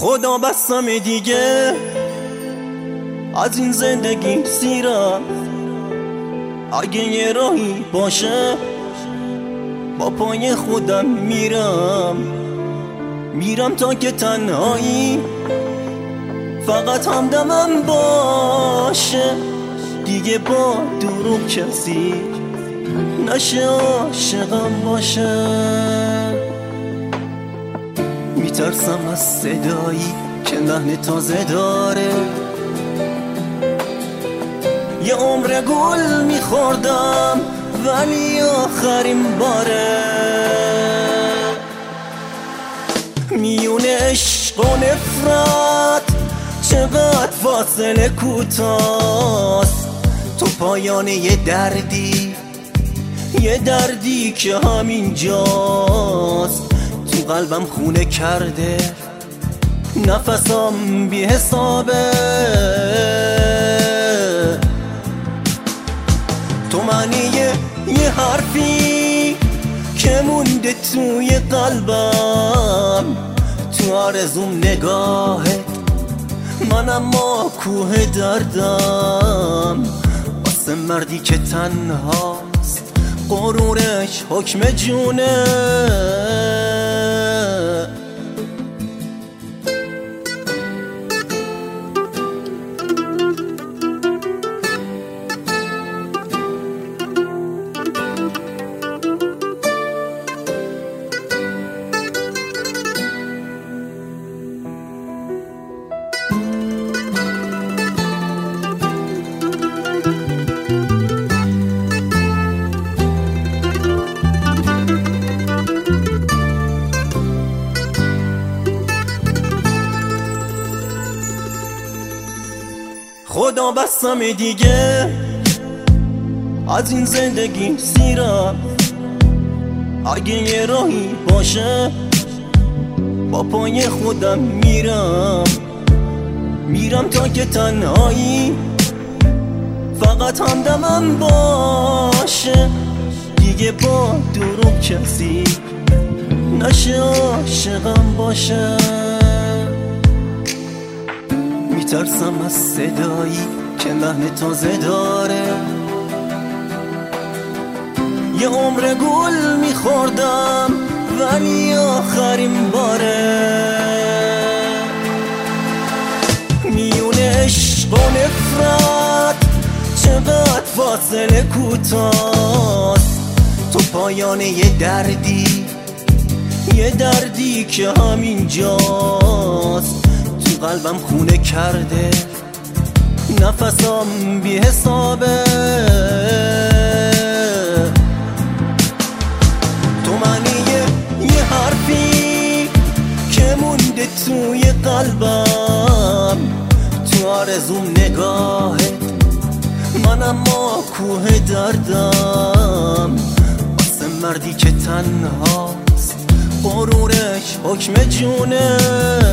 خدا بستم دیگه از این زندگی سیرم، اگه یه راهی باشه با پای خودم میرم تا که تنهایی فقط همدمم باشه، دیگه با دروغ کسی نشه عاشقم باشه. میترسم از صدایی که لحن تازه داره، یه عمر گل میخوردم ولی آخرین باره. میونه عشق و نفرت چقدر فاصله کوتاست، تو پایان یه دردی که همین جاست، تو قلبم خونه کرده نفسم بی حسابه. تو معنی یه حرفی که مونده توی قلبم، تو آرزوم نگاهت من اما کوه دردم، واسه مردی که تنهاست غرورش حکم جونه. خدا بستم دیگه از این زندگی سیرم، اگه یه راهی باشه با پای خودم میرم تا که تنهایی فقط همدمم باشه، دیگه با دروغ کسی نشه عاشقم باشه. میترسم از صدایی که لحن تازه داره، یه عمر گل میخوردم ولی آخرین باره. میونه عشق و نفرت چقدر فاصله کوتاست، تو پایان یه دردی که همین جاست، تو قلبم خونه کرده نفسم بی حسابه. تو معنی یه حرفی که مونده توی قلبم، تو آرزوم نگاهت من اما کوه دردم، واسه مردی که تنهاست غرورش حکم جونه.